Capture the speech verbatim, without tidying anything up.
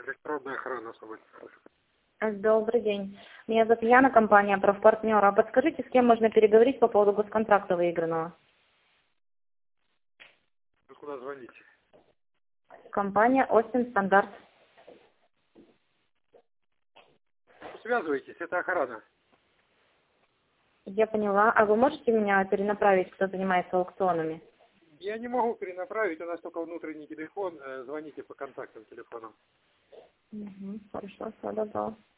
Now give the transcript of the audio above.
Электронная охрана. Добрый день. Меня зовут Яна, компания «Профпартнер». А подскажите, с кем можно переговорить по поводу госконтракта выигранного? Вы куда звоните? Компания «Остин Стандарт». Связывайтесь, это охрана. Я поняла. А вы можете меня перенаправить, кто занимается аукционами? Я не могу перенаправить, у нас только внутренний телефон. Звоните по контактам телефонам. Угу, хорошо, все, добро.